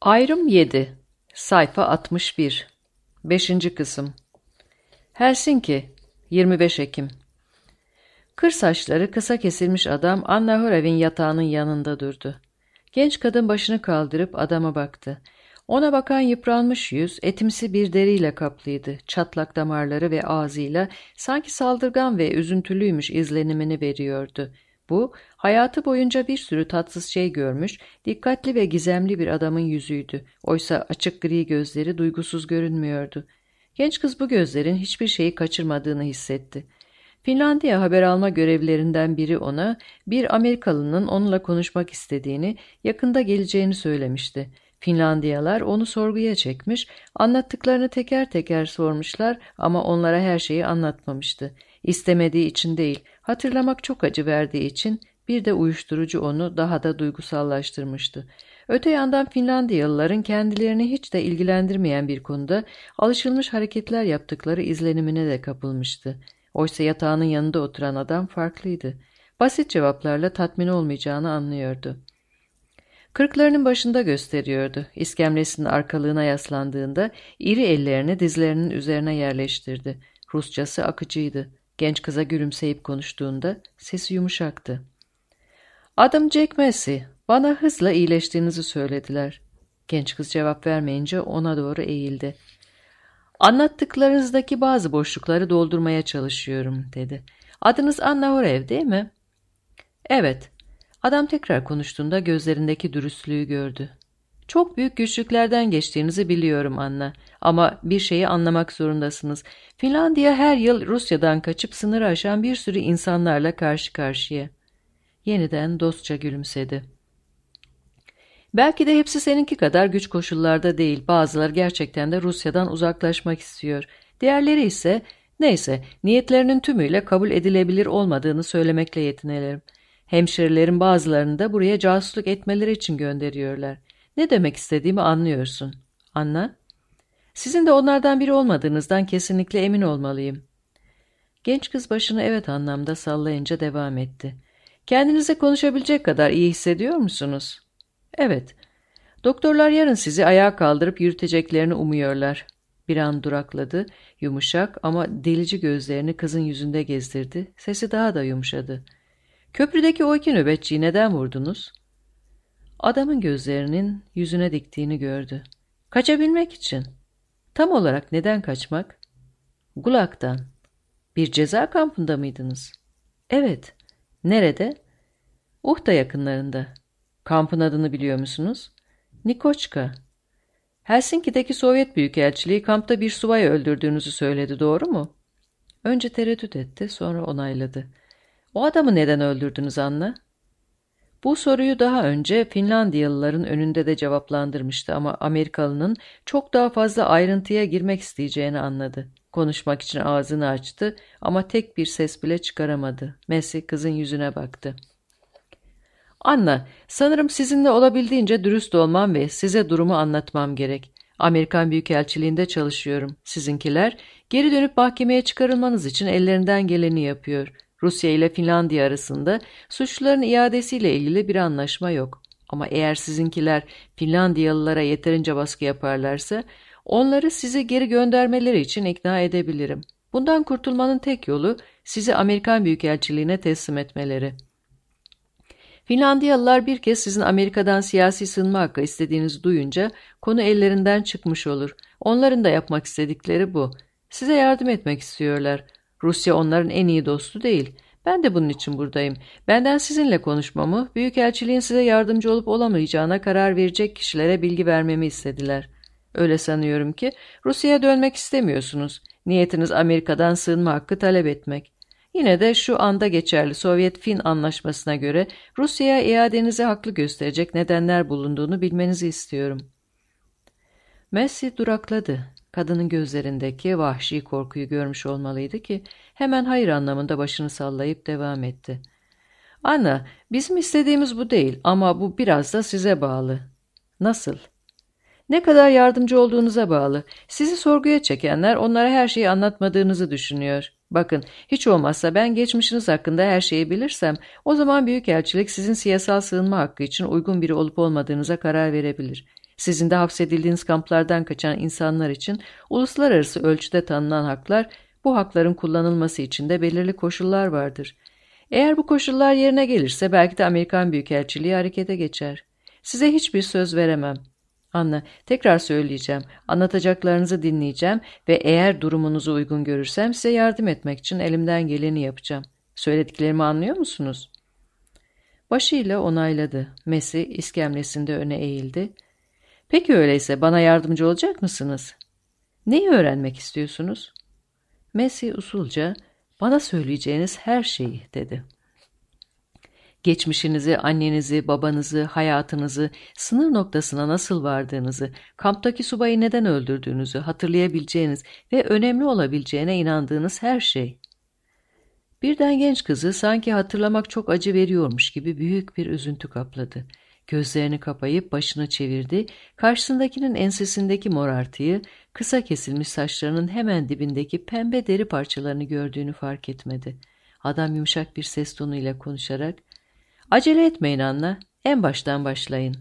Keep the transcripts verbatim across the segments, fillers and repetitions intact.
Ayrım yedi. Sayfa altmış bir. beşinci kısım. Helsinki, yirmi beş Ekim. Kır saçları kısa kesilmiş adam Anna Horev'in yatağının yanında durdu. Genç kadın başını kaldırıp adama baktı. Ona bakan yıpranmış yüz etimsi bir deriyle kaplıydı. Çatlak damarları ve ağzıyla sanki saldırgan ve üzüntülüymüş izlenimini veriyordu. Bu, hayatı boyunca bir sürü tatsız şey görmüş, dikkatli ve gizemli bir adamın yüzüydü. Oysa açık gri gözleri duygusuz görünmüyordu. Genç kız bu gözlerin hiçbir şeyi kaçırmadığını hissetti. Finlandiya haber alma görevlilerinden biri ona, bir Amerikalının onunla konuşmak istediğini, yakında geleceğini söylemişti. Finlandiyalar onu sorguya çekmiş, anlattıklarını teker teker sormuşlar ama onlara her şeyi anlatmamıştı. İstemediği için değil, hatırlamak çok acı verdiği için bir de uyuşturucu onu daha da duygusallaştırmıştı. Öte yandan Finlandiyalıların kendilerini hiç de ilgilendirmeyen bir konuda alışılmış hareketler yaptıkları izlenimine de kapılmıştı. Oysa yatağının yanında oturan adam farklıydı. Basit cevaplarla tatmin olmayacağını anlıyordu. Kırklarının başında gösteriyordu. İskemlesinin arkalığına yaslandığında iri ellerini dizlerinin üzerine yerleştirdi. Rusçası akıcıydı. Genç kıza gülümseyip konuştuğunda sesi yumuşaktı. "Adım Jack Massey. Bana hızla iyileştiğinizi söylediler." Genç kız cevap vermeyince ona doğru eğildi. "Anlattıklarınızdaki bazı boşlukları doldurmaya çalışıyorum," dedi. "Adınız Anna Horev değil mi?" "Evet." Adam tekrar konuştuğunda gözlerindeki dürüstlüğü gördü. "Çok büyük güçlüklerden geçtiğinizi biliyorum Anna. Ama bir şeyi anlamak zorundasınız. Finlandiya her yıl Rusya'dan kaçıp sınırı aşan bir sürü insanlarla karşı karşıya." Yeniden dostça gülümsedi. "Belki de hepsi seninki kadar güç koşullarda değil. Bazıları gerçekten de Rusya'dan uzaklaşmak istiyor. Diğerleri ise, neyse, niyetlerinin tümüyle kabul edilebilir olmadığını söylemekle yetinelim. Hemşerilerin bazılarını da buraya casusluk etmeleri için gönderiyorlar. Ne demek istediğimi anlıyorsun. Anla. Sizin de onlardan biri olmadığınızdan kesinlikle emin olmalıyım." Genç kız başını evet anlamda sallayınca devam etti. "Kendinize konuşabilecek kadar iyi hissediyor musunuz?" "Evet. Doktorlar yarın sizi ayağa kaldırıp yürüteceklerini umuyorlar." Bir an durakladı, yumuşak ama delici gözlerini kızın yüzünde gezdirdi, sesi daha da yumuşadı. "Köprüdeki o iki nöbetçiyi neden vurdunuz?" Adamın gözlerinin yüzüne diktiğini gördü. "Kaçabilmek için." "Tam olarak neden kaçmak?" "Gulag'dan." "Bir ceza kampında mıydınız?" "Evet." "Nerede?" "Uhta yakınlarında." "Kampın adını biliyor musunuz?" "Nikoçka." "Helsinki'deki Sovyet Büyükelçiliği kampta bir subayı öldürdüğünüzü söyledi, doğru mu?" Önce tereddüt etti, sonra onayladı. "O adamı neden öldürdünüz Anna?" Bu soruyu daha önce Finlandiyalıların önünde de cevaplandırmıştı ama Amerikalının çok daha fazla ayrıntıya girmek isteyeceğini anladı. Konuşmak için ağzını açtı ama tek bir ses bile çıkaramadı. Massey kızın yüzüne baktı. "Anna, sanırım sizinle olabildiğince dürüst olmam ve size durumu anlatmam gerek. Amerikan Büyükelçiliğinde çalışıyorum. Sizinkiler geri dönüp mahkemeye çıkarılmanız için ellerinden geleni yapıyor. Rusya ile Finlandiya arasında suçluların iadesiyle ilgili bir anlaşma yok. Ama eğer sizinkiler Finlandiyalılara yeterince baskı yaparlarsa onları sizi geri göndermeleri için ikna edebilirim. Bundan kurtulmanın tek yolu sizi Amerikan Büyükelçiliğine teslim etmeleri. Finlandiyalılar bir kez sizin Amerika'dan siyasi sığınma hakkı istediğinizi duyunca konu ellerinden çıkmış olur. Onların da yapmak istedikleri bu. Size yardım etmek istiyorlar. Rusya onların en iyi dostu değil. Ben de bunun için buradayım. Benden sizinle konuşmamı, Büyükelçiliğin size yardımcı olup olamayacağına karar verecek kişilere bilgi vermemi istediler. Öyle sanıyorum ki Rusya'ya dönmek istemiyorsunuz. Niyetiniz Amerika'dan sığınma hakkı talep etmek. Yine de şu anda geçerli Sovyet-Fin anlaşmasına göre Rusya'ya iadenizi haklı gösterecek nedenler bulunduğunu bilmenizi istiyorum." Massey durakladı. Kadının gözlerindeki vahşi korkuyu görmüş olmalıydı ki hemen hayır anlamında başını sallayıp devam etti. "Anna, bizim istediğimiz bu değil ama bu biraz da size bağlı." "Nasıl?" "Ne kadar yardımcı olduğunuza bağlı. Sizi sorguya çekenler onlara her şeyi anlatmadığınızı düşünüyor. Bakın, hiç olmazsa ben geçmişiniz hakkında her şeyi bilirsem o zaman Büyükelçilik sizin siyasal sığınma hakkı için uygun biri olup olmadığınıza karar verebilir. Sizin de hapsedildiğiniz kamplardan kaçan insanlar için uluslararası ölçüde tanınan haklar, bu hakların kullanılması için de belirli koşullar vardır. Eğer bu koşullar yerine gelirse belki de Amerikan Büyükelçiliği harekete geçer. Size hiçbir söz veremem. Anna, tekrar söyleyeceğim. Anlatacaklarınızı dinleyeceğim ve eğer durumunuzu uygun görürsem size yardım etmek için elimden geleni yapacağım. Söylediklerimi anlıyor musunuz? Başıyla onayladı. Messi iskemlesinde öne eğildi. Peki öyleyse bana yardımcı olacak mısınız? Neyi öğrenmek istiyorsunuz? Messi usulca, bana söyleyeceğiniz her şeyi dedi. Geçmişinizi, annenizi, babanızı, hayatınızı, sınır noktasına nasıl vardığınızı, kamptaki subayı neden öldürdüğünüzü hatırlayabileceğiniz ve önemli olabileceğine inandığınız her şey. Birden genç kızı sanki hatırlamak çok acı veriyormuş gibi büyük bir üzüntü kapladı. Gözlerini kapayıp başını çevirdi, karşısındakinin ensesindeki morartıyı, kısa kesilmiş saçlarının hemen dibindeki pembe deri parçalarını gördüğünü fark etmedi. Adam yumuşak bir ses tonuyla konuşarak, "Acele etmeyin Anna, en baştan başlayın."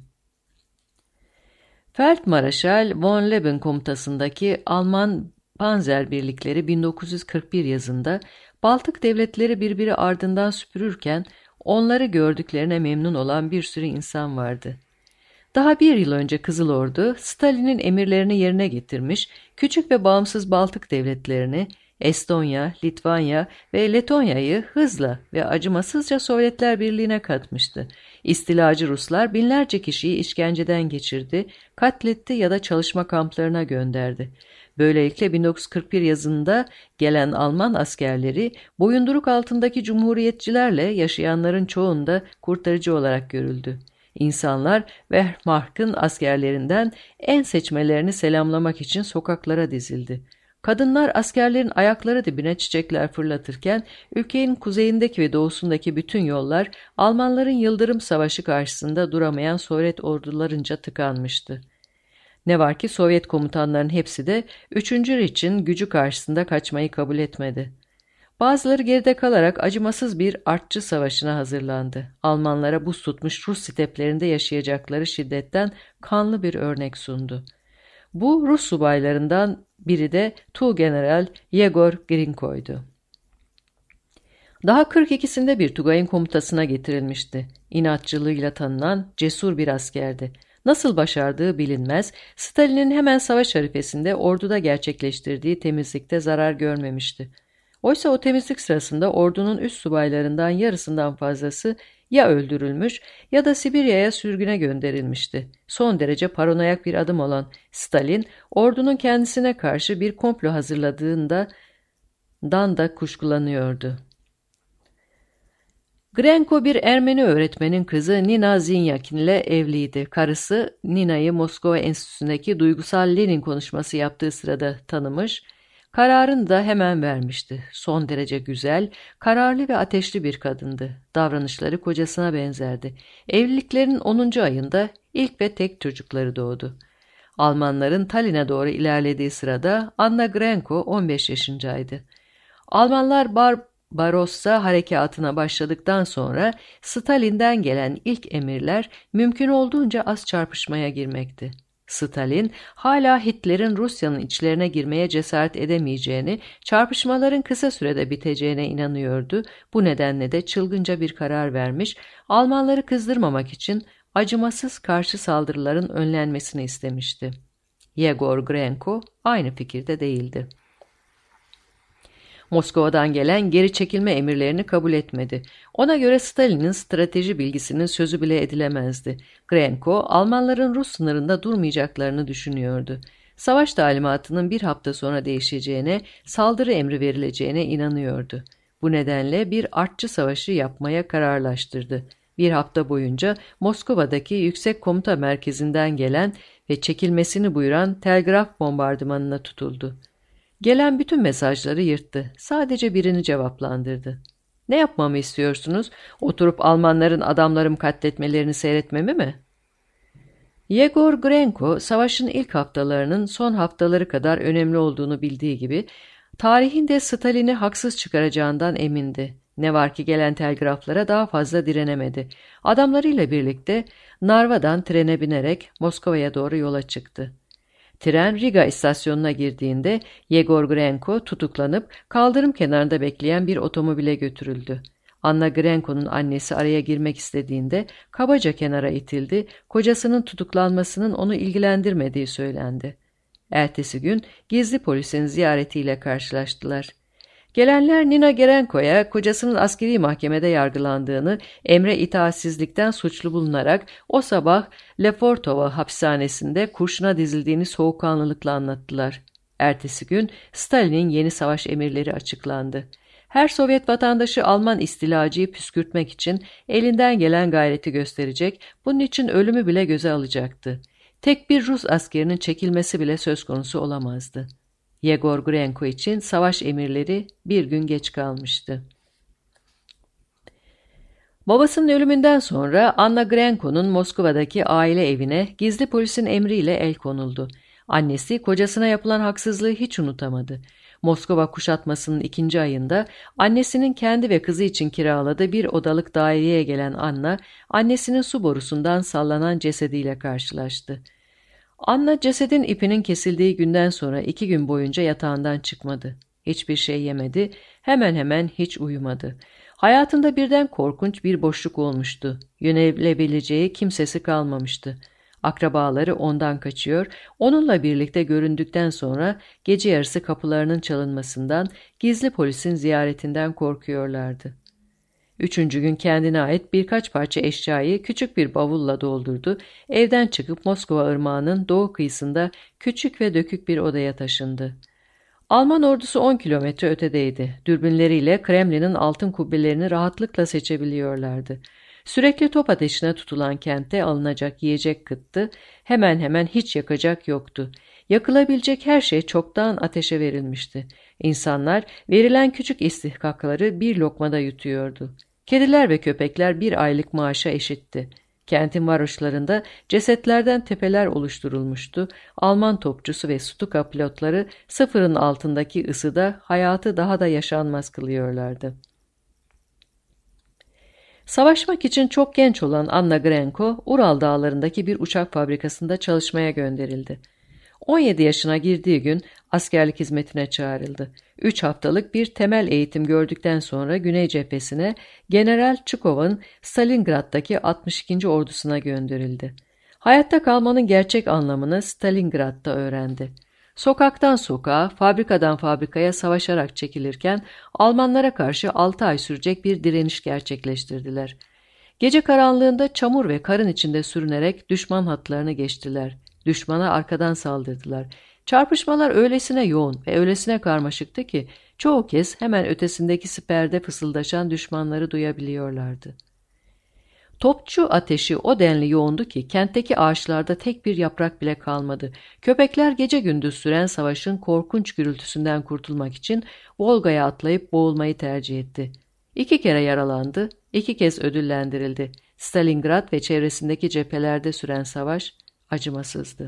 Feldmarşal von Leben komutasındaki Alman panzer birlikleri bin dokuz yüz kırk bir yazında Baltık devletleri birbiri ardından süpürürken onları gördüklerine memnun olan bir sürü insan vardı. Daha bir yıl önce Kızıl Ordu, Stalin'in emirlerini yerine getirmiş, küçük ve bağımsız Baltık devletlerini, Estonya, Litvanya ve Letonya'yı hızla ve acımasızca Sovyetler Birliği'ne katmıştı. İstilacı Ruslar binlerce kişiyi işkenceden geçirdi, katletti ya da çalışma kamplarına gönderdi. Böylelikle bin dokuz yüz kırk bir yazında gelen Alman askerleri boyunduruk altındaki cumhuriyetçilerle yaşayanların çoğunda kurtarıcı olarak görüldü. İnsanlar Wehrmacht'ın askerlerinden en seçmelerini selamlamak için sokaklara dizildi. Kadınlar askerlerin ayakları dibine çiçekler fırlatırken ülkenin kuzeyindeki ve doğusundaki bütün yollar Almanların Yıldırım Savaşı karşısında duramayan Sovyet ordularınca tıkanmıştı. Ne var ki Sovyet komutanların hepsi de üçüncü Reich'in gücü karşısında kaçmayı kabul etmedi. Bazıları geride kalarak acımasız bir artçı savaşına hazırlandı. Almanlara buz tutmuş Rus steplerinde yaşayacakları şiddetten kanlı bir örnek sundu. Bu Rus subaylarından biri de Tuğgeneral Yegor Grinko'ydu. Daha kırk ikisinde bir Tugay'ın komutasına getirilmişti. İnatçılığıyla tanınan cesur bir askerdi. Nasıl başardığı bilinmez, Stalin'in hemen savaş harifesinde orduda gerçekleştirdiği temizlikte zarar görmemişti. Oysa o temizlik sırasında ordunun üst subaylarından yarısından fazlası ya öldürülmüş ya da Sibirya'ya sürgüne gönderilmişti. Son derece paranoyak bir adım olan Stalin, ordunun kendisine karşı bir komplo hazırladığından da kuşkulanıyordu. Grenko bir Ermeni öğretmenin kızı Nina Zinyakin ile evliydi. Karısı Nina'yı Moskova Enstitüsü'ndeki duygusal Lenin konuşması yaptığı sırada tanımış, kararını da hemen vermişti. Son derece güzel, kararlı ve ateşli bir kadındı. Davranışları kocasına benzerdi. Evliliklerinin onuncu ayında ilk ve tek çocukları doğdu. Almanların Tallinn'e doğru ilerlediği sırada Anna Grenko on beş yaşındaydı. Almanlar Bar Barossa harekatına başladıktan sonra Stalin'den gelen ilk emirler mümkün olduğunca az çarpışmaya girmekti. Stalin hala Hitler'in Rusya'nın içlerine girmeye cesaret edemeyeceğini, çarpışmaların kısa sürede biteceğine inanıyordu. Bu nedenle de çılgınca bir karar vermiş, Almanları kızdırmamak için acımasız karşı saldırıların önlenmesini istemişti. Yegor Grenko aynı fikirde değildi. Moskova'dan gelen geri çekilme emirlerini kabul etmedi. Ona göre Stalin'in strateji bilgisinin sözü bile edilemezdi. Grenko, Almanların Rus sınırında durmayacaklarını düşünüyordu. Savaş talimatının bir hafta sonra değişeceğine, saldırı emri verileceğine inanıyordu. Bu nedenle bir artçı savaşı yapmaya kararlaştırdı. Bir hafta boyunca Moskova'daki yüksek komuta merkezinden gelen ve çekilmesini buyuran telgraf bombardımanına tutuldu. Gelen bütün mesajları yırttı. Sadece birini cevaplandırdı. "Ne yapmamı istiyorsunuz? Oturup Almanların adamlarımı katletmelerini seyretmemi mi?" Yegor Grenko, savaşın ilk haftalarının son haftaları kadar önemli olduğunu bildiği gibi, tarihin de Stalin'i haksız çıkaracağından emindi. Ne var ki gelen telgraflara daha fazla direnemedi. Adamlarıyla birlikte Narva'dan trene binerek Moskova'ya doğru yola çıktı. Tren Riga istasyonuna girdiğinde Yegor Grenko tutuklanıp kaldırım kenarında bekleyen bir otomobile götürüldü. Anna Grenko'nun annesi araya girmek istediğinde kabaca kenara itildi, kocasının tutuklanmasının onu ilgilendirmediği söylendi. Ertesi gün gizli polisin ziyaretiyle karşılaştılar. Gelenler Nina Grenko'ya kocasının askeri mahkemede yargılandığını, emre itaatsizlikten suçlu bulunarak o sabah Lefortovo hapishanesinde kurşuna dizildiğini soğukkanlılıkla anlattılar. Ertesi gün Stalin'in yeni savaş emirleri açıklandı. Her Sovyet vatandaşı Alman istilacıyı püskürtmek için elinden gelen gayreti gösterecek, bunun için ölümü bile göze alacaktı. Tek bir Rus askerinin çekilmesi bile söz konusu olamazdı. Yegor Grenko için savaş emirleri bir gün geç kalmıştı. Babasının ölümünden sonra Anna Grenko'nun Moskova'daki aile evine gizli polisin emriyle el konuldu. Annesi kocasına yapılan haksızlığı hiç unutamadı. Moskova kuşatmasının ikinci ayında annesinin kendi ve kızı için kiraladığı bir odalık daireye gelen Anna, annesinin su borusundan sallanan cesediyle karşılaştı. Anna cesedin ipinin kesildiği günden sonra iki gün boyunca yatağından çıkmadı. Hiçbir şey yemedi, hemen hemen hiç uyumadı. Hayatında birden korkunç bir boşluk olmuştu. Yönelebileceği kimsesi kalmamıştı. Akrabaları ondan kaçıyor, onunla birlikte göründükten sonra gece yarısı kapılarının çalınmasından, gizli polisin ziyaretinden korkuyorlardı. Üçüncü gün kendine ait birkaç parça eşyayı küçük bir bavulla doldurdu, evden çıkıp Moskova ırmağının doğu kıyısında küçük ve dökük bir odaya taşındı. Alman ordusu on kilometre ötedeydi. Dürbünleriyle Kremlin'in altın kubbelerini rahatlıkla seçebiliyorlardı. Sürekli top ateşine tutulan kentte alınacak yiyecek kıttı, hemen hemen hiç yakacak yoktu. Yakılabilecek her şey çoktan ateşe verilmişti. İnsanlar verilen küçük istihkakları bir lokmada yutuyordu. Kediler ve köpekler bir aylık maaşa eşitti. Kentin varoşlarında cesetlerden tepeler oluşturulmuştu. Alman topçusu ve Stuka pilotları sıfırın altındaki ısıda hayatı daha da yaşanmaz kılıyorlardı. Savaşmak için çok genç olan Anna Grenko, Ural dağlarındaki bir uçak fabrikasında çalışmaya gönderildi. on yedi yaşına girdiği gün askerlik hizmetine çağrıldı. Üç haftalık bir temel eğitim gördükten sonra Güney cephesine General Çukov'un Stalingrad'daki altmış ikinci ordusuna gönderildi. Hayatta kalmanın gerçek anlamını Stalingrad'da öğrendi. Sokaktan sokağa, fabrikadan fabrikaya savaşarak çekilirken Almanlara karşı altı ay sürecek bir direniş gerçekleştirdiler. Gece karanlığında çamur ve karın içinde sürünerek düşman hatlarını geçtiler. Düşmana arkadan saldırdılar. Çarpışmalar öylesine yoğun ve öylesine karmaşıktı ki çoğu kez hemen ötesindeki siperde fısıldaşan düşmanları duyabiliyorlardı. Topçu ateşi o denli yoğundu ki kentteki ağaçlarda tek bir yaprak bile kalmadı. Köpekler gece gündüz süren savaşın korkunç gürültüsünden kurtulmak için Volga'ya atlayıp boğulmayı tercih etti. İki kere yaralandı, iki kez ödüllendirildi. Stalingrad ve çevresindeki cephelerde süren savaş acımasızdı.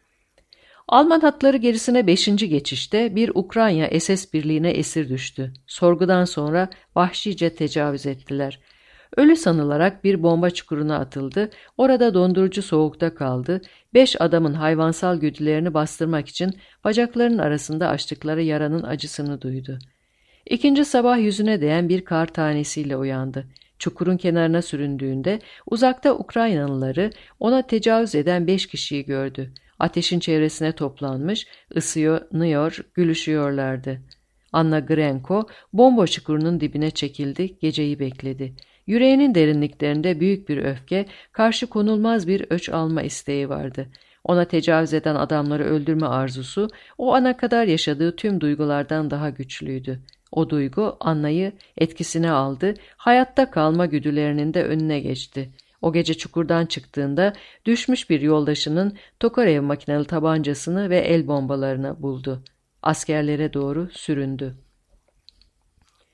Alman hatları gerisine beşinci geçişte bir Ukrayna S S birliğine esir düştü. Sorgudan sonra vahşice tecavüz ettiler. Ölü sanılarak bir bomba çukuruna atıldı, orada dondurucu soğukta kaldı, beş adamın hayvansal güdülerini bastırmak için bacaklarının arasında açtıkları yaranın acısını duydu. İkinci sabah yüzüne değen bir kar tanesiyle uyandı. Çukurun kenarına süründüğünde uzakta Ukraynalıları ona tecavüz eden beş kişiyi gördü. Ateşin çevresine toplanmış, ısınıyor, gülüşüyorlardı. Anna Grenko bomba çukurunun dibine çekildi, geceyi bekledi. Yüreğinin derinliklerinde büyük bir öfke, karşı konulmaz bir öç alma isteği vardı. Ona tecavüz eden adamları öldürme arzusu, o ana kadar yaşadığı tüm duygulardan daha güçlüydü. O duygu Anna'yı etkisine aldı, hayatta kalma güdülerinin de önüne geçti. O gece çukurdan çıktığında düşmüş bir yoldaşının Tokarev makinalı tabancasını ve el bombalarını buldu. Askerlere doğru süründü.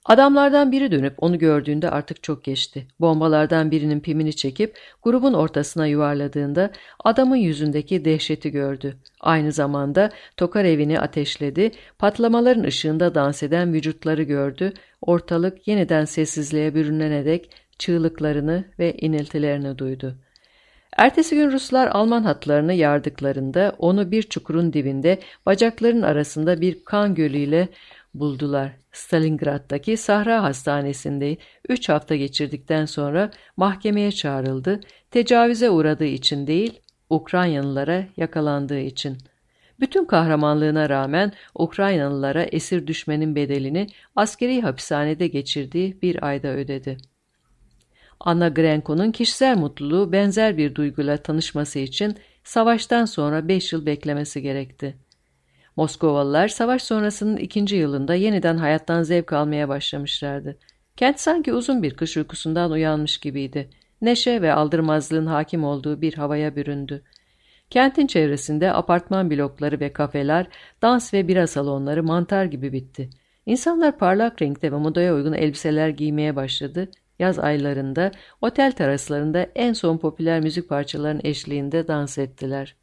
Adamlardan biri dönüp onu gördüğünde artık çok geçti. Bombalardan birinin pimini çekip grubun ortasına yuvarladığında adamın yüzündeki dehşeti gördü. Aynı zamanda Tokarev'ini ateşledi, patlamaların ışığında dans eden vücutları gördü, ortalık yeniden sessizliğe bürünene dek çığlıklarını ve iniltilerini duydu. Ertesi gün Ruslar Alman hatlarını yardıklarında onu bir çukurun dibinde bacaklarının arasında bir kan gölüyle buldular. Stalingrad'daki Sahra Hastanesi'nde üç hafta geçirdikten sonra mahkemeye çağrıldı. Tecavüze uğradığı için değil, Ukraynalılara yakalandığı için. Bütün kahramanlığına rağmen Ukraynalılara esir düşmenin bedelini askeri hapishanede geçirdiği bir ayda ödedi. Anna Grenko'nun kişisel mutluluğu benzer bir duyguyla tanışması için savaştan sonra beş yıl beklemesi gerekti. Moskovalılar savaş sonrasının ikinci yılında yeniden hayattan zevk almaya başlamışlardı. Kent sanki uzun bir kış uykusundan uyanmış gibiydi. Neşe ve aldırmazlığın hakim olduğu bir havaya büründü. Kentin çevresinde apartman blokları ve kafeler, dans ve bira salonları mantar gibi bitti. İnsanlar parlak renkte ve modaya uygun elbiseler giymeye başladı. Yaz aylarında otel teraslarında en son popüler müzik parçalarının eşliğinde dans ettiler.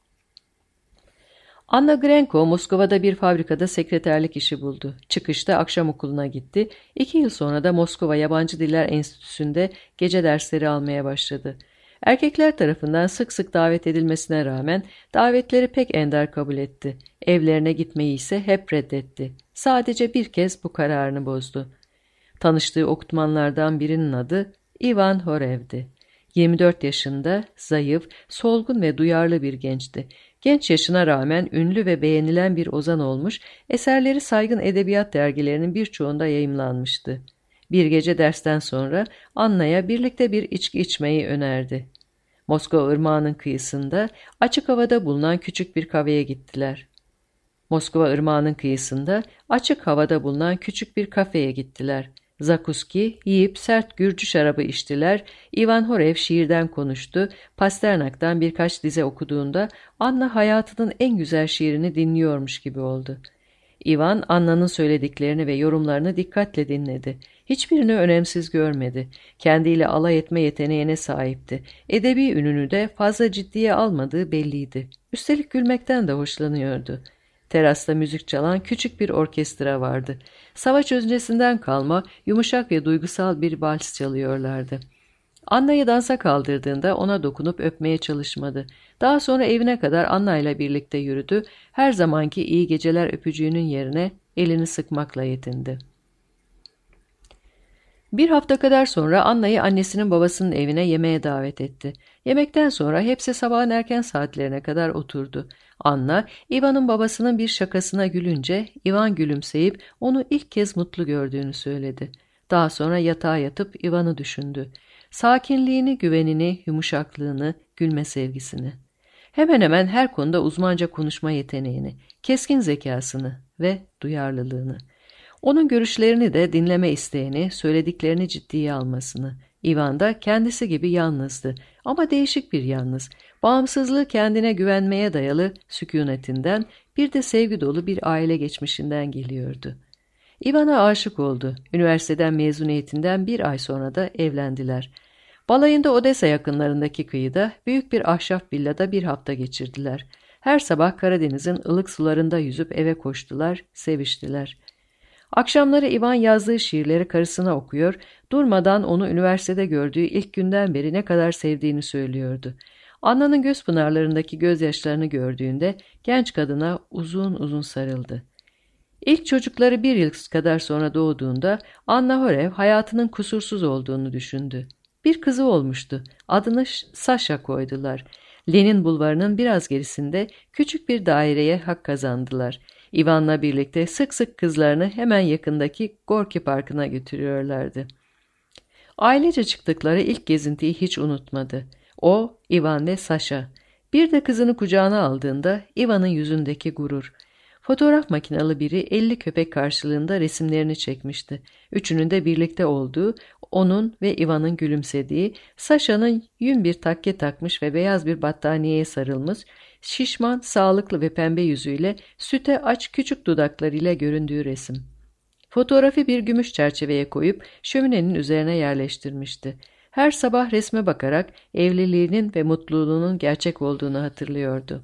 Anna Grenko Moskova'da bir fabrikada sekreterlik işi buldu. Çıkışta akşam okuluna gitti. İki yıl sonra da Moskova Yabancı Diller Enstitüsü'nde gece dersleri almaya başladı. Erkekler tarafından sık sık davet edilmesine rağmen davetleri pek ender kabul etti. Evlerine gitmeyi ise hep reddetti. Sadece bir kez bu kararını bozdu. Tanıştığı okutmanlardan birinin adı Ivan Horev'di. yirmi dört yaşında, zayıf, solgun ve duyarlı bir gençti. Genç yaşına rağmen ünlü ve beğenilen bir ozan olmuş, eserleri saygın edebiyat dergilerinin birçoğunda yayımlanmıştı. Bir gece dersten sonra Anna'ya birlikte bir içki içmeyi önerdi. Moskova Irmağı'nın kıyısında açık havada bulunan küçük bir kafeye gittiler. Moskova Irmağı'nın kıyısında açık havada bulunan küçük bir kafeye gittiler. Zakuski yiyip sert Gürcü şarabı içtiler. Ivan Horev şiirden konuştu. Pasternak'tan birkaç dize okuduğunda Anna hayatının en güzel şiirini dinliyormuş gibi oldu. Ivan, Anna'nın söylediklerini ve yorumlarını dikkatle dinledi. Hiçbirini önemsiz görmedi. Kendiyle alay etme yeteneğine sahipti. Edebi ününü de fazla ciddiye almadığı belliydi. Üstelik gülmekten de hoşlanıyordu. Terasta müzik çalan küçük bir orkestra vardı. Savaş öncesinden kalma, yumuşak ve duygusal bir vals çalıyorlardı. Anna'yı dansa kaldırdığında ona dokunup öpmeye çalışmadı. Daha sonra evine kadar Anna ile birlikte yürüdü. Her zamanki iyi geceler öpücüğünün yerine elini sıkmakla yetindi. Bir hafta kadar sonra Anna'yı annesinin babasının evine yemeğe davet etti. Yemekten sonra hepsi sabahın erken saatlerine kadar oturdu. Anna, Ivan'ın babasının bir şakasına gülünce Ivan gülümseyip onu ilk kez mutlu gördüğünü söyledi. Daha sonra yatağa yatıp Ivan'ı düşündü. Sakinliğini, güvenini, yumuşaklığını, gülme sevgisini. Hemen hemen her konuda uzmanca konuşma yeteneğini, keskin zekasını ve duyarlılığını. Onun görüşlerini de dinleme isteğini, söylediklerini ciddiye almasını. Ivan da kendisi gibi yalnızdı ama değişik bir yalnız. Bağımsızlığı kendine güvenmeye dayalı sükûnetinden, bir de sevgi dolu bir aile geçmişinden geliyordu. Ivan'a aşık oldu. Üniversiteden mezuniyetinden bir ay sonra da evlendiler. Balayında Odessa yakınlarındaki kıyıda büyük bir ahşap villada bir hafta geçirdiler. Her sabah Karadeniz'in ılık sularında yüzüp eve koştular, seviştiler. Akşamları Ivan yazdığı şiirleri karısına okuyor, durmadan onu üniversitede gördüğü ilk günden beri ne kadar sevdiğini söylüyordu. Anna'nın göz pınarlarındaki gözyaşlarını gördüğünde genç kadına uzun uzun sarıldı. İlk çocukları bir yıl kadar sonra doğduğunda Anna Horev hayatının kusursuz olduğunu düşündü. Bir kızı olmuştu. Adını Sasha koydular. Lenin Bulvarı'nın biraz gerisinde küçük bir daireye hak kazandılar. Ivan'la birlikte sık sık kızlarını hemen yakındaki Gorki Parkı'na götürüyorlardı. Ailece çıktıkları ilk gezintiyi hiç unutmadı. O, Ivan ve Sasha. Bir de kızını kucağına aldığında Ivan'ın yüzündeki gurur. Fotoğraf makinalı biri elli köpek karşılığında resimlerini çekmişti. Üçünün de birlikte olduğu, onun ve Ivan'ın gülümsediği, Sasha'nın yün bir takke takmış ve beyaz bir battaniyeye sarılmış, şişman, sağlıklı ve pembe yüzüyle süte aç küçük dudaklarıyla göründüğü resim. Fotoğrafı bir gümüş çerçeveye koyup şöminenin üzerine yerleştirmişti. Her sabah resme bakarak evliliğinin ve mutluluğunun gerçek olduğunu hatırlıyordu.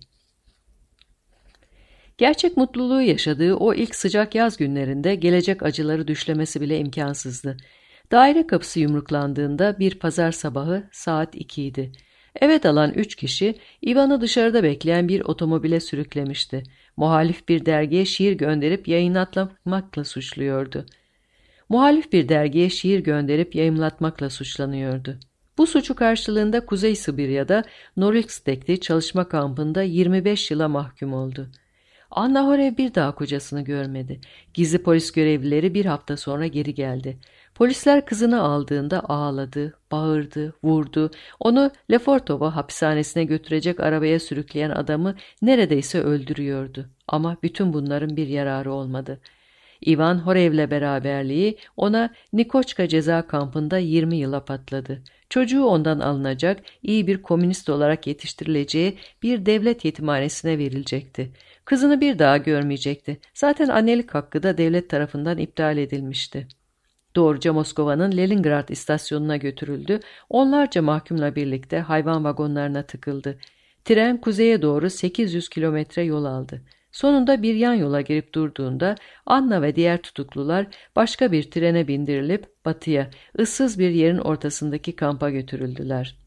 Gerçek mutluluğu yaşadığı o ilk sıcak yaz günlerinde gelecek acıları düşlemesi bile imkansızdı. Daire kapısı yumruklandığında bir pazar sabahı saat ikiydi. Eve dalan üç kişi Ivan'ı dışarıda bekleyen bir otomobile sürüklemişti. Muhalif bir dergiye şiir gönderip yayınlatmakla suçluyordu. Muhalif bir dergiye şiir gönderip yayımlatmakla suçlanıyordu. Bu suçu karşılığında Kuzey Sibirya'da Norilsk'teki çalışma kampında yirmi beş yıla mahkum oldu. Anna Horev bir daha kocasını görmedi. Gizli polis görevlileri bir hafta sonra geri geldi. Polisler kızını aldığında ağladı, bağırdı, vurdu. Onu Lefortovo hapishanesine götürecek arabaya sürükleyen adamı neredeyse öldürüyordu. Ama bütün bunların bir yararı olmadı. Ivan Horev'le beraberliği ona Nikoçka ceza kampında yirmi yıla patladı. Çocuğu ondan alınacak, iyi bir komünist olarak yetiştirileceği bir devlet yetimhanesine verilecekti. Kızını bir daha görmeyecekti. Zaten annelik hakkı da devlet tarafından iptal edilmişti. Doğruca Moskova'nın Leningrad istasyonuna götürüldü. Onlarca mahkumla birlikte hayvan vagonlarına tıkıldı. Tren kuzeye doğru sekiz yüz kilometre yol aldı. Sonunda bir yan yola girip durduğunda Anna ve diğer tutuklular başka bir trene bindirilip batıya, ıssız bir yerin ortasındaki kampa götürüldüler.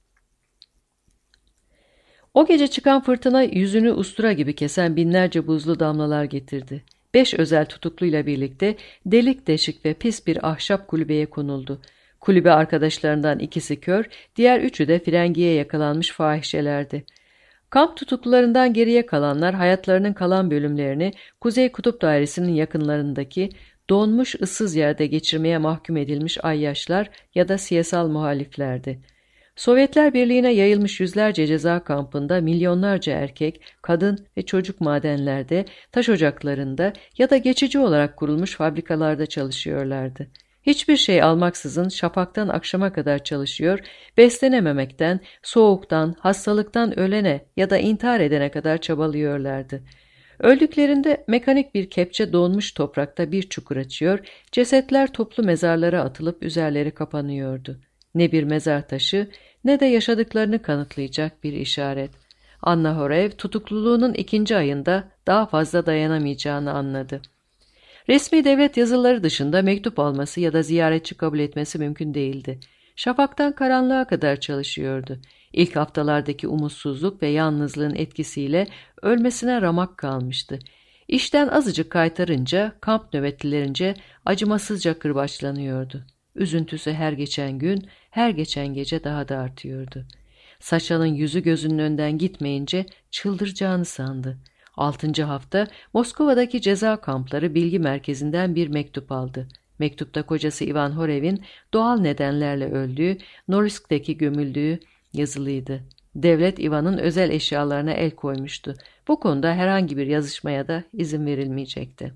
O gece çıkan fırtına yüzünü ustura gibi kesen binlerce buzlu damlalar getirdi. Beş özel tutukluyla birlikte delik deşik ve pis bir ahşap kulübeye konuldu. Kulübe arkadaşlarından ikisi kör, diğer üçü de frengiye yakalanmış fahişelerdi. Kamp tutuklularından geriye kalanlar hayatlarının kalan bölümlerini Kuzey Kutup Dairesi'nin yakınlarındaki donmuş ıssız yerde geçirmeye mahkum edilmiş ayyaşlar ya da siyasal muhaliflerdi. Sovyetler Birliği'ne yayılmış yüzlerce ceza kampında milyonlarca erkek, kadın ve çocuk madenlerde, taş ocaklarında ya da geçici olarak kurulmuş fabrikalarda çalışıyorlardı. Hiçbir şey almaksızın şafaktan akşama kadar çalışıyor, beslenememekten, soğuktan, hastalıktan ölene ya da intihar edene kadar çabalıyorlardı. Öldüklerinde mekanik bir kepçe donmuş toprakta bir çukur açıyor, cesetler toplu mezarlara atılıp üzerleri kapanıyordu. Ne bir mezar taşı ne de yaşadıklarını kanıtlayacak bir işaret. Anna Horev tutukluluğunun ikinci ayında daha fazla dayanamayacağını anladı. Resmi devlet yazıları dışında mektup alması ya da ziyaretçi kabul etmesi mümkün değildi. Şafaktan karanlığa kadar çalışıyordu. İlk haftalardaki umutsuzluk ve yalnızlığın etkisiyle ölmesine ramak kalmıştı. İşten azıcık kaytarınca, kamp nöbetlilerince acımasızca kırbaçlanıyordu. Üzüntüsü her geçen gün, her geçen gece daha da artıyordu. Saşa'nın yüzü gözünün önünden gitmeyince çıldıracağını sandı. Altıncı hafta Moskova'daki ceza kampları bilgi merkezinden bir mektup aldı. Mektupta kocası Ivan Horev'in doğal nedenlerle öldüğü, Norilsk'teki gömüldüğü yazılıydı. Devlet Ivan'ın özel eşyalarına el koymuştu. Bu konuda herhangi bir yazışmaya da izin verilmeyecekti.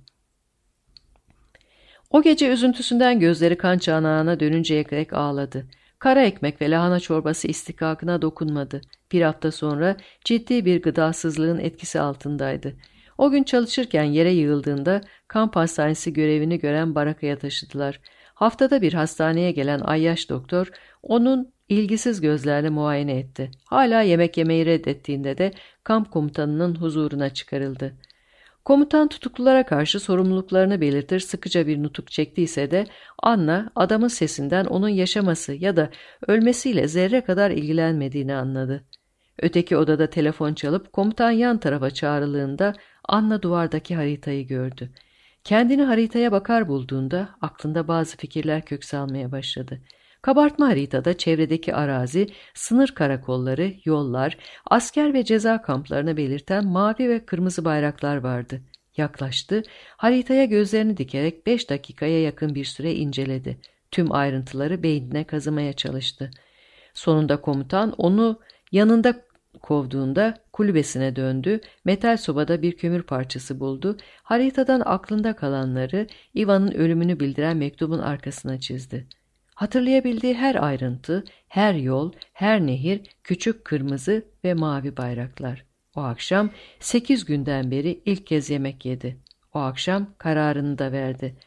O gece üzüntüsünden gözleri kan çanağına dönünceye dek ağladı. Kara ekmek ve lahana çorbası istikakına dokunmadı. Bir hafta sonra ciddi bir gıdasızlığın etkisi altındaydı. O gün çalışırken yere yığıldığında kamp hastanesi görevini gören barakaya taşıdılar. Haftada bir hastaneye gelen ayyaş doktor onun ilgisiz gözlerle muayene etti. Hala yemek yemeyi reddettiğinde de kamp komutanının huzuruna çıkarıldı. Komutan tutuklulara karşı sorumluluklarını belirtir sıkıca bir nutuk çektiyse de Anna adamın sesinden onun yaşaması ya da ölmesiyle zerre kadar ilgilenmediğini anladı. Öteki odada telefon çalıp komutan yan tarafa çağrıldığında Anna duvardaki haritayı gördü. Kendini haritaya bakar bulduğunda aklında bazı fikirler kök salmaya başladı. Kabartma haritada çevredeki arazi, sınır karakolları, yollar, asker ve ceza kamplarını belirten mavi ve kırmızı bayraklar vardı. Yaklaştı, haritaya gözlerini dikerek beş dakikaya yakın bir süre inceledi. Tüm ayrıntıları beynine kazımaya çalıştı. Sonunda komutan onu yanında kovduğunda kulübesine döndü, metal sobada bir kömür parçası buldu, haritadan aklında kalanları Ivan'ın ölümünü bildiren mektubun arkasına çizdi. Hatırlayabildiği her ayrıntı, her yol, her nehir, küçük kırmızı ve mavi bayraklar. O akşam sekiz günden beri ilk kez yemek yedi. O akşam kararını da verdi.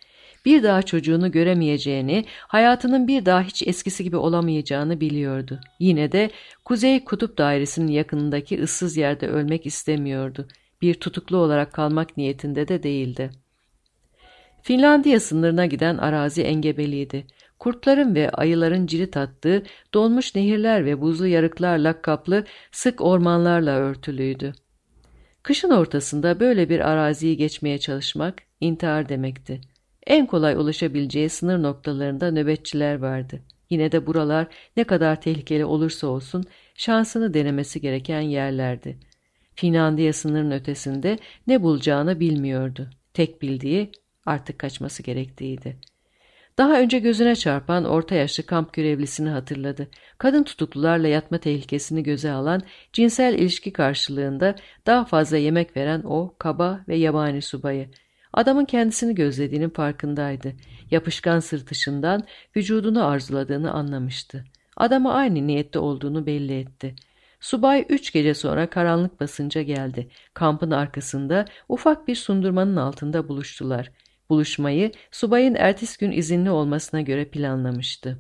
bir daha çocuğunu göremeyeceğini, hayatının bir daha hiç eskisi gibi olamayacağını biliyordu. Yine de Kuzey Kutup Dairesi'nin yakınındaki ıssız yerde ölmek istemiyordu. Bir tutuklu olarak kalmak niyetinde de değildi. Finlandiya sınırına giden arazi engebeliydi. Kurtların ve ayıların cirit attığı, donmuş nehirler ve buzlu yarıklarla kaplı sık ormanlarla örtülüydü. Kışın ortasında böyle bir araziyi geçmeye çalışmak intihar demekti. En kolay ulaşabileceği sınır noktalarında nöbetçiler vardı. Yine de buralar ne kadar tehlikeli olursa olsun şansını denemesi gereken yerlerdi. Finlandiya sınırının ötesinde ne bulacağını bilmiyordu. Tek bildiği artık kaçması gerektiğiydi. Daha önce gözüne çarpan orta yaşlı kamp görevlisini hatırladı. Kadın tutuklularla yatma tehlikesini göze alan, cinsel ilişki karşılığında daha fazla yemek veren o kaba ve yabani subayı. Adamın kendisini gözlediğinin farkındaydı. Yapışkan sırtışından vücudunu arzuladığını anlamıştı. Adama aynı niyette olduğunu belli etti. Subay üç gece sonra karanlık basınca geldi. Kampın arkasında ufak bir sundurmanın altında buluştular. Buluşmayı subayın ertesi gün izinli olmasına göre planlamıştı.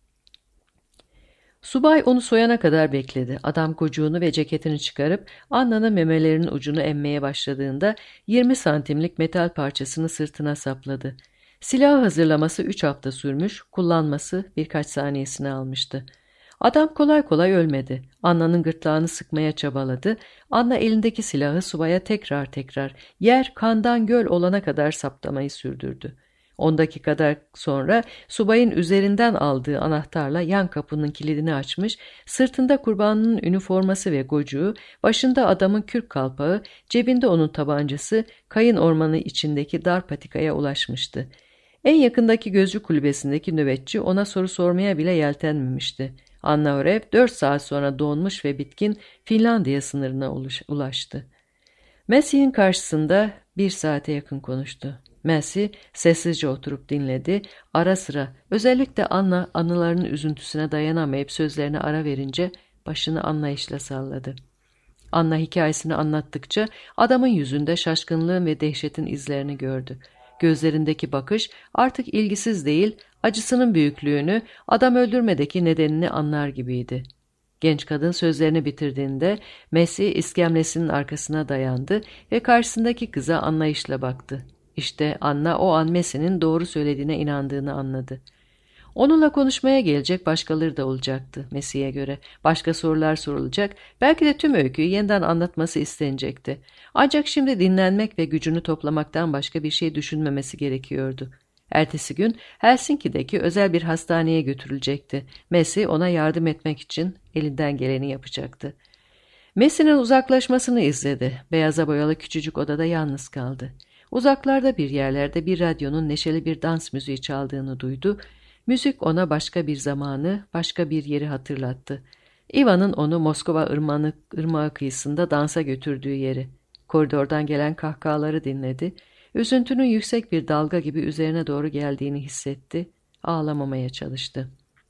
Subay onu soyana kadar bekledi. Adam kocuğunu ve ceketini çıkarıp Anna'nın memelerinin ucunu emmeye başladığında yirmi santimlik metal parçasını sırtına sapladı. Silahı hazırlaması üç hafta sürmüş, kullanması birkaç saniyesini almıştı. Adam kolay kolay ölmedi. Anna'nın gırtlağını sıkmaya çabaladı. Anna elindeki silahı subaya tekrar tekrar, yer kandan göl olana kadar saptamayı sürdürdü. On dakikadan sonra subayın üzerinden aldığı anahtarla yan kapının kilidini açmış, sırtında kurbanının üniforması ve gocuğu, başında adamın kürk kalpağı, cebinde onun tabancası, kayın ormanı içindeki dar patikaya ulaşmıştı. En yakındaki gözcü kulübesindeki nöbetçi ona soru sormaya bile yeltenmemişti. Anna Orev dört saat sonra donmuş ve bitkin Finlandiya sınırına ulaştı. Massey'in karşısında bir saate yakın konuştu. Massey sessizce oturup dinledi. Ara sıra özellikle Anna anılarının üzüntüsüne dayanamayıp sözlerine ara verince başını anlayışla salladı. Anna hikayesini anlattıkça adamın yüzünde şaşkınlığın ve dehşetin izlerini gördü. Gözlerindeki bakış artık ilgisiz değil, acısının büyüklüğünü, adam öldürmedeki nedenini anlar gibiydi. Genç kadın sözlerini bitirdiğinde Massey iskemlesinin arkasına dayandı ve karşısındaki kıza anlayışla baktı. İşte Anna o an Massey'nin doğru söylediğine inandığını anladı. Onunla konuşmaya gelecek başkaları da olacaktı Massey'e göre. Başka sorular sorulacak, belki de tüm öyküyü yeniden anlatması istenecekti. Ancak şimdi dinlenmek ve gücünü toplamaktan başka bir şey düşünmemesi gerekiyordu. Ertesi gün Helsinki'deki özel bir hastaneye götürülecekti. Massey ona yardım etmek için elinden geleni yapacaktı. Massey'nin uzaklaşmasını izledi. Beyaza boyalı küçücük odada yalnız kaldı. Uzaklarda bir yerlerde bir radyonun neşeli bir dans müziği çaldığını duydu. Müzik ona başka bir zamanı, başka bir yeri hatırlattı. Ivan'ın onu Moskova ırmağı, ırmağı kıyısında dansa götürdüğü yeri. Koridordan gelen kahkahaları dinledi. Üzüntünün yüksek bir dalga gibi üzerine doğru geldiğini hissetti. Ağlamamaya çalıştı.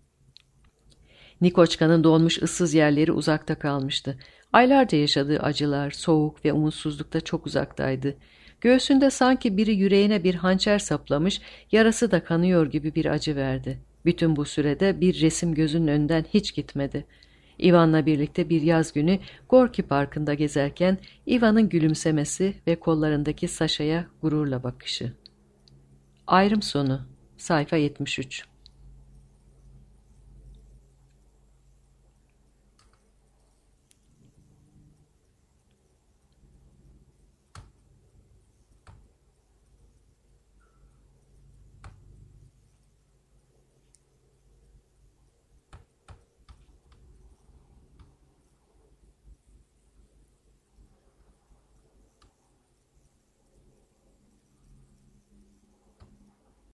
Nikoçka'nın donmuş ıssız yerleri uzakta kalmıştı. Aylarca yaşadığı acılar, soğuk ve umutsuzlukta çok uzaktaydı. Göğsünde sanki biri yüreğine bir hançer saplamış, yarası da kanıyor gibi bir acı verdi. Bütün bu sürede bir resim gözünün önünden hiç gitmedi. Ivan'la birlikte bir yaz günü Gorki Parkı'nda gezerken Ivan'ın gülümsemesi ve kollarındaki Saşa'ya gururla bakışı. Ayrım sonu. Sayfa yetmiş üç.